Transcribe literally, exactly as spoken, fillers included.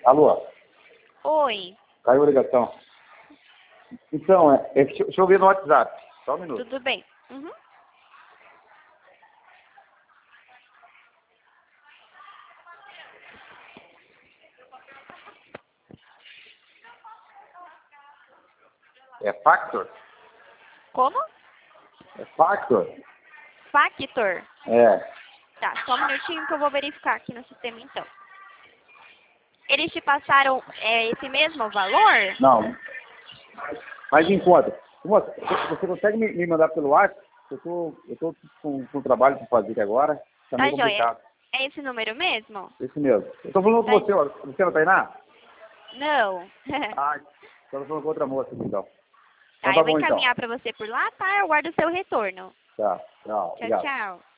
Alô? Oi, Caiu a ligação. Então, é, é, deixa, deixa eu ver no WhatsApp. Só um minuto. tudo bem? Uhum. É Factor? Como? É Factor? Factor. É. Tá, só um minutinho que eu vou verificar aqui no sistema então. Eles te passaram é, esse mesmo valor? Não. Mas encontra. Moça, você você consegue me, me mandar pelo WhatsApp? Eu tô, eu tô com, com trabalho para fazer aqui agora. Tá Tá meio joia. complicado. É esse número mesmo? Esse mesmo. Eu tô falando com Tá. você, ó. Você não tá aí, não? Não. Ah, então eu tô falando com outra moça aqui, então. Então Tá, tá eu vou bom, então. encaminhar pra você por lá, tá? Eu guardo o seu retorno. Tá, tchau. Tchau, Obrigado. tchau.